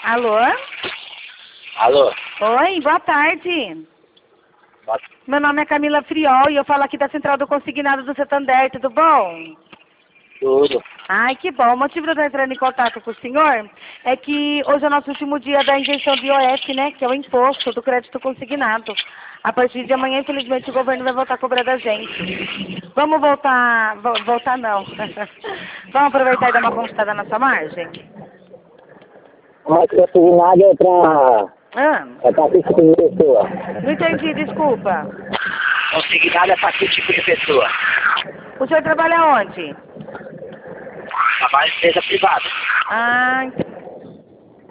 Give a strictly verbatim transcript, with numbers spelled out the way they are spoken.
Alô? Alô? Oi, boa tarde. Boa- Meu nome é Camila Friol e eu falo aqui da Central do Consignado do Santander, tudo bom? Tudo. Ai, que bom. O motivo de eu estar entrando em contato com o senhor é que hoje é o nosso último dia da injeção do I O F, né? Que é o imposto do crédito consignado. A partir de amanhã, infelizmente, o governo vai voltar a cobrar da gente. Vamos voltar... vo- voltar não. Vamos aproveitar e dar uma conquistada na sua margem? Mas que consignado é pra... Ah, É pra que tipo de pessoa? não entendi, desculpa. Consignado é pra que tipo de pessoa? O senhor trabalha onde? Trabalho em empresa privada. Ah, entendi.